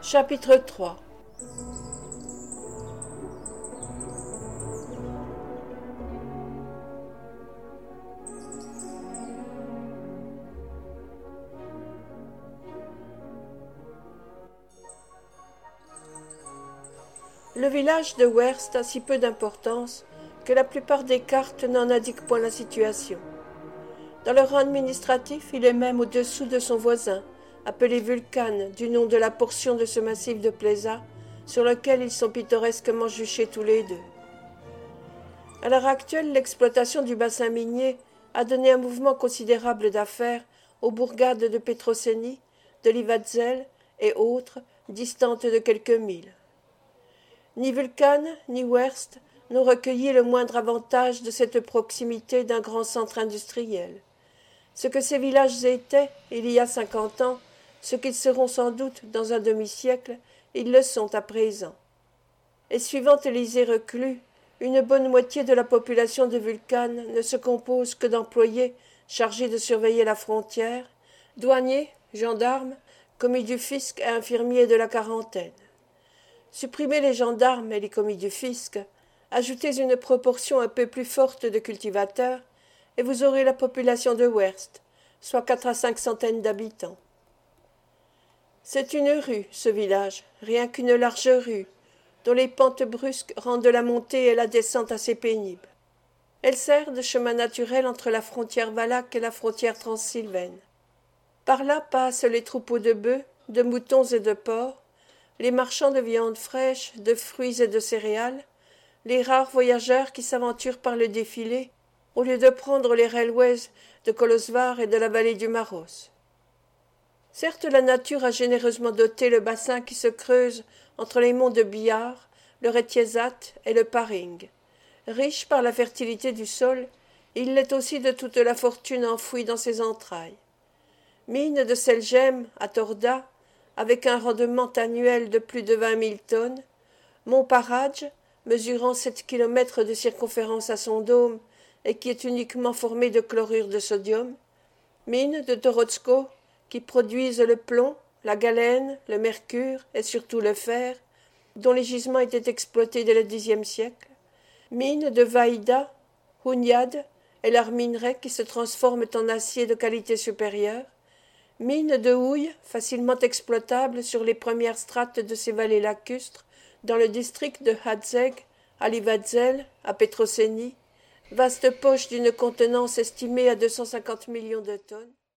Chapitre 3. Le village de Werst a si peu d'importance que la plupart des cartes n'en indiquent point la situation. Dans le rang administratif, il est même au-dessous de son voisin, appelé Vulcan, du nom de la portion de ce massif de Plesa, sur lequel ils sont pittoresquement juchés tous les deux. À l'heure actuelle, l'exploitation du bassin minier a donné un mouvement considérable d'affaires aux bourgades de Petroceni, de Livatzel et autres, distantes de quelques milles. Ni Vulcan, ni Werst n'ont recueilli le moindre avantage de cette proximité d'un grand centre industriel. Ce que ces villages étaient, il y a 50 ans, ce qu'ils seront sans doute dans un demi-siècle, ils le sont à présent. Et suivant Élysée reclus, une bonne moitié de la population de Vulcan ne se compose que d'employés chargés de surveiller la frontière, douaniers, gendarmes, commis du fisc et infirmiers de la quarantaine. Supprimez les gendarmes et les commis du fisc, ajoutez une proportion un peu plus forte de cultivateurs, et vous aurez la population de Werst, soit 4 à 5 centaines d'habitants. C'est une rue, ce village, rien qu'une large rue, dont les pentes brusques rendent la montée et la descente assez pénibles. Elle sert de chemin naturel entre la frontière valaque et la frontière transsylvaine. Par là passent les troupeaux de bœufs, de moutons et de porcs, les marchands de viande fraîche, de fruits et de céréales, les rares voyageurs qui s'aventurent par le défilé, au lieu de prendre les railways de Kolozsvár et de la vallée du Maros. Certes, la nature a généreusement doté le bassin qui se creuse entre les monts de Bihar, le Rettiezat et le Paring. Riche par la fertilité du sol, il l'est aussi de toute la fortune enfouie dans ses entrailles. Mine de sel gemme à Torda, avec un rendement annuel de plus de 20 000 tonnes, Mont Paradj, mesurant 7 kilomètres de circonférence à son dôme et qui est uniquement formé de chlorure de sodium, mines de Torotsko, qui produisent le plomb, la galène, le mercure et surtout le fer, dont les gisements étaient exploités dès le Xe siècle, mines de Vaïda, Hunyad et leurs minerais qui se transforment en acier de qualité supérieure, mines de houille facilement exploitables sur les premières strates de ces vallées lacustres dans le district de Hadzeg, à Livatzel, à Petroceni, vaste poche d'une contenance estimée à 250 millions de tonnes.